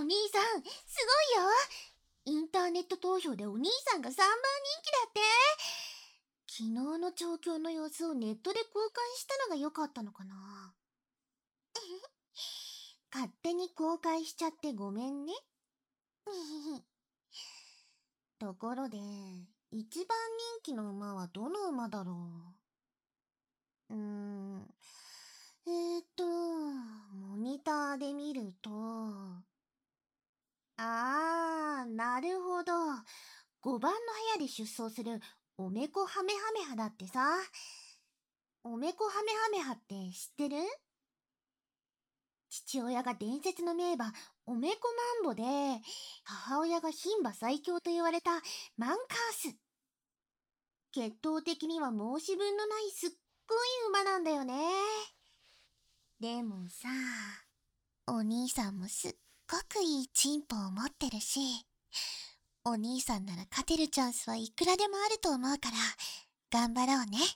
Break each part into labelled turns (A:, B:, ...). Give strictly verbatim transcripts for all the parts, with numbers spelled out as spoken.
A: 兄さん、すごいよ。インターネット投票でお兄さんがさんばん人気だって。昨日の調教の様子をネットで公開したのが良かったのかな。勝手に公開しちゃってごめんね。ところで、一番人気の馬はどの馬だろう。うーん。えーと、モニターで見ると、あー、なるほど。ごばんの部屋で出走するおめこハメハメハだってさ。おめこハメハメハって知ってる？父親が伝説の名馬おめこマンボで、母親が牝馬最強と言われたマンカース。血統的には申し分のないすっごい馬なんだよね。でもさ、お兄さんもすっごくいいチンポを持ってるし、お兄さんなら勝てるチャンスはいくらでもあると思うから、頑張ろうね。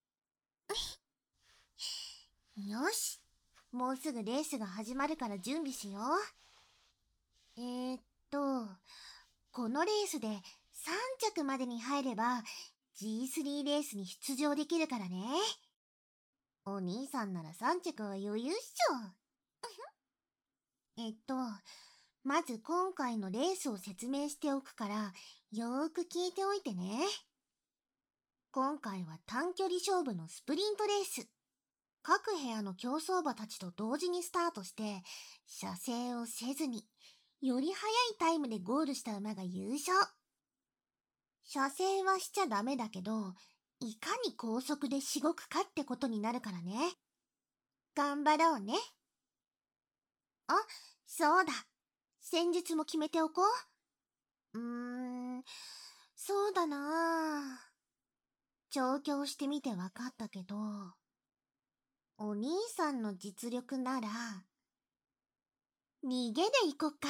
A: よし、もうすぐレースが始まるから準備しよう。えーっと、このレースでさん着までに入れば ジースリー レースに出場できるからね。お兄さんならさん着は余裕っしょ。えっと、まず今回のレースを説明しておくから、よーく聞いておいてね。今回は短距離勝負のスプリントレース。各部屋の競走馬たちと同時にスタートして、射精をせずに、より速いタイムでゴールした馬が優勝。射精はしちゃダメだけど、いかに高速でしごくかってことになるからね。頑張ろうね。あ、そうだ。戦術も決めておこう。うーん、そうだなぁ。調教してみてわかったけど、お兄さんの実力なら、逃げでいこっか。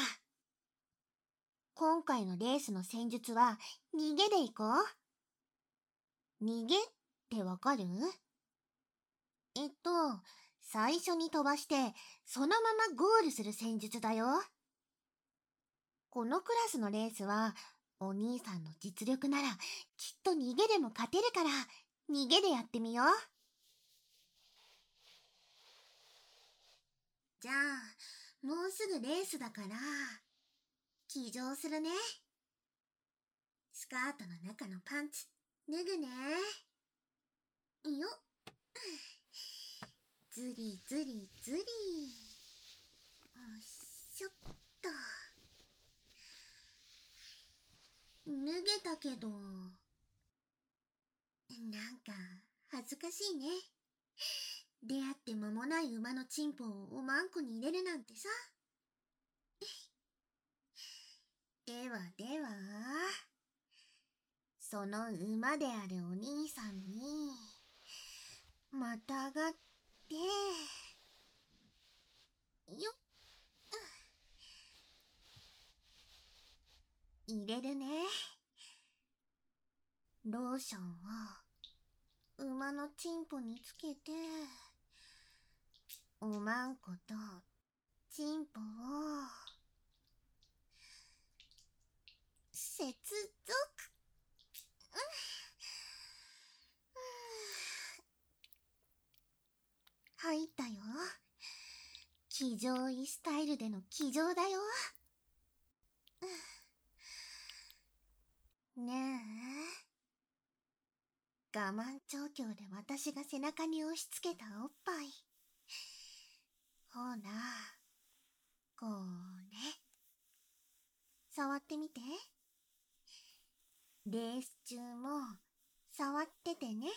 A: 今回のレースの戦術は、逃げでいこう。逃げってわかる？えっと、最初に飛ばして、そのままゴールする戦術だよ。このクラスのレースは、お兄さんの実力なら、きっと逃げでも勝てるから、逃げでやってみよう。じゃあ、もうすぐレースだから、騎乗するね。スカートの中のパンツ、脱ぐね。よっ。ずりずりずり。よいしょっと。脱げたけど、なんか恥ずかしいね。出会って間もない馬のチンポをおまんこに入れるなんてさ。ではでは、その馬であるお兄さんに、またがって、よっ。入れるね。ローションを馬のチンポにつけて、おまんことチンポを接続。入ったよ。騎乗位スタイルでの騎乗だよ。ねえ、我慢調教で私が背中に押し付けたおっぱい。ほら、これ。触ってみて。レース中も触っててね。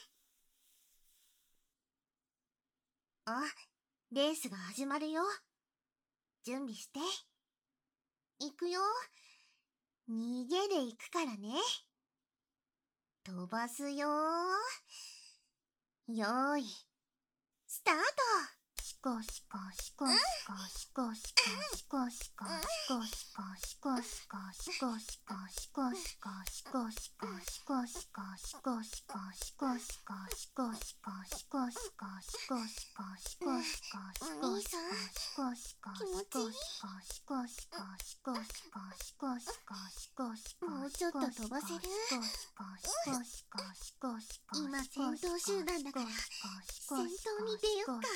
A: あ、レースが始まるよ。準備して。行くよ。逃げで行くからね。飛ばすよー。よーい、スタート。 もうちょっと飛ばせる？今戦闘集団だから戦闘に出よっか。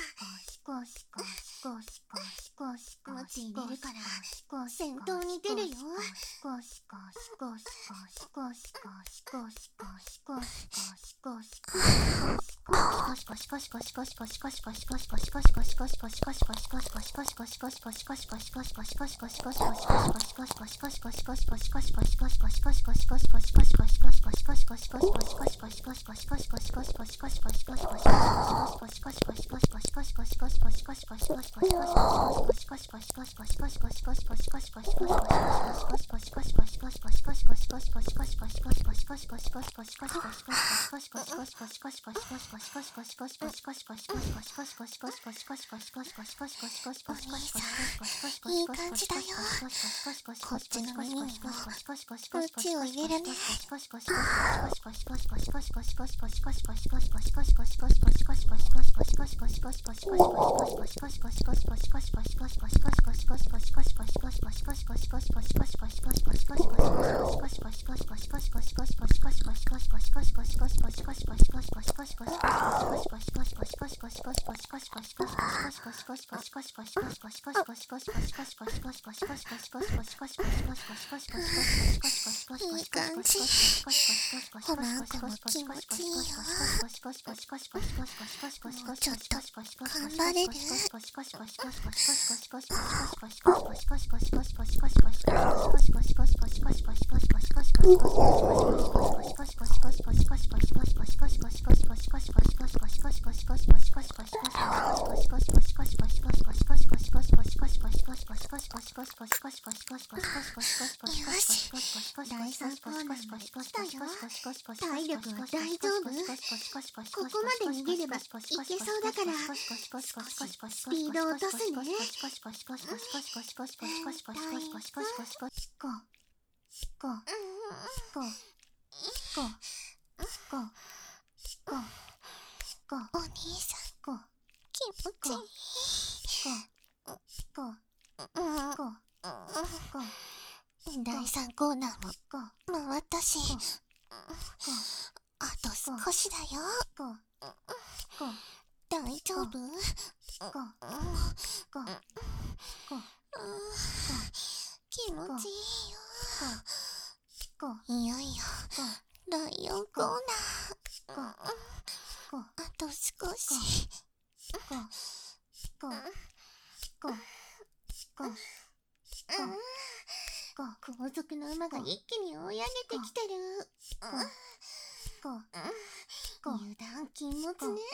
A: ムチ入れるから戦闘に出るよ。いい感じだよ。こっちの耳にもムチを入れるね。いい感じ。ほら、あんたも気持ちいいよ。もうちょっと頑張れる？第三コーナーまで来たよ。体力は大丈夫？ここまで逃げればいけそうだからスピードを落とすね。お兄さん、気持ちいい。第三コーナーも回ったし、あと少しだよ。大丈夫？気持ちいいよ。いよいよだいよんコーナー。あと少し。後続の馬が一気に追い上げてきてる。油断禁物ね。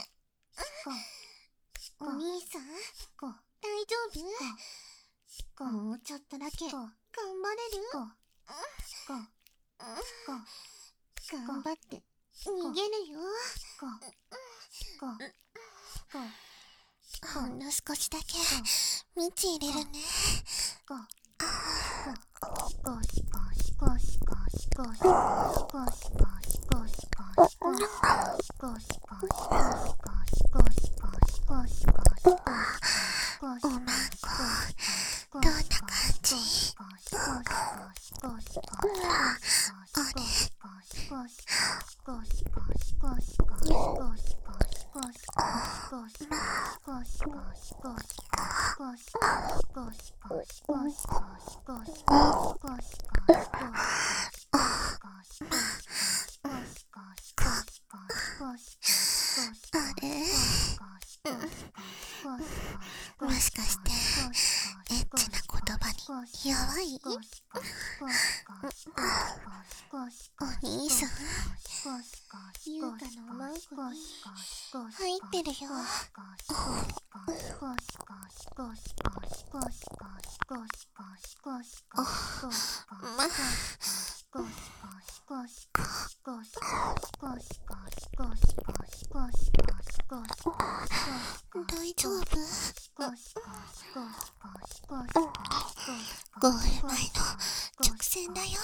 A: お兄さん、大丈夫？もうちょっとだけ頑張れる？頑張って逃げるよ。ほんの少しだけムチ入れるね。おまんこ、どんな感じ？あれ？もしかしてエッチな言葉に弱い？お兄さん、優香のおまんこに入ってるよ。ま大丈夫？ ール前の直線だよ。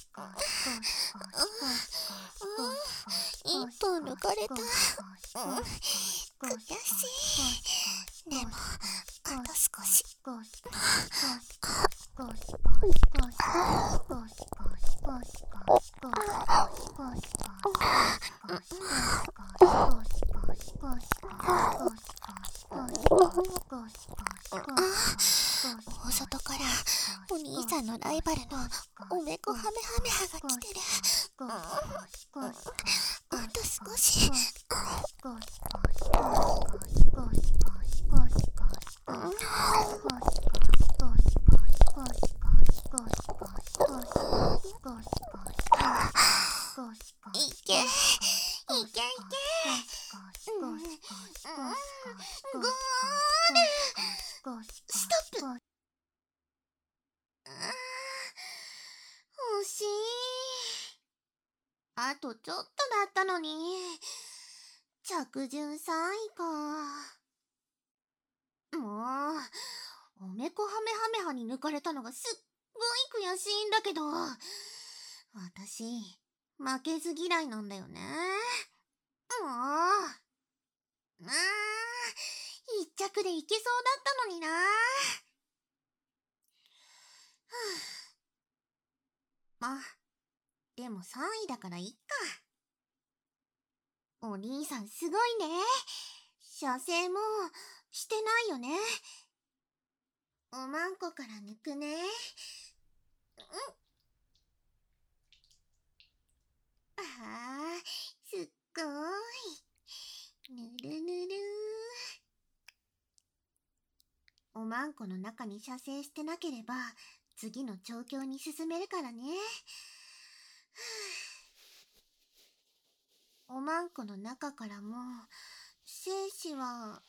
A: うん、一歩抜かれた。うん、悔しい。でも、あと少し。大外からお兄さんのライバルのおめこハメハメハが来てる。あと少し。いけいけいけ。ゴール。ストップ。惜しい。あとちょっとだったのに。着順さんいか。もう、おめこハメハメハに抜かれたのがすっごい悔しいんだけど、私、負けず嫌いなんだよね。もう、あー、一着でいけそうだったのにな。まあ、でもさんいだからいっか。お兄さんすごいね。射精もしてないよね。おまんこから抜くね。うん。ああ、すっごーい。ぬるぬるー。おまんこの中に射精してなければ次の調教に進めるからね。おまんこの中からも精子は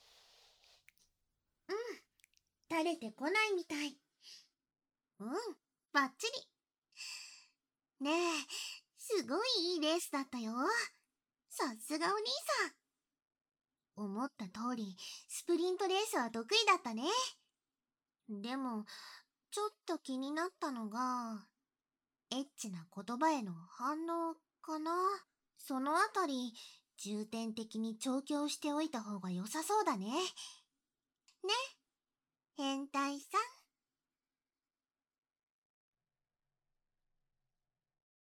A: うん垂れてこないみたい。うん、バッチリ。ねえ、すごいいいレースだったよ。さすがお兄さん。思った通りスプリントレースは得意だったね。でもちょっと気になったのがエッチな言葉への反応かな。そのあたり重点的に調教しておいた方が良さそうだね。ね、変態さん。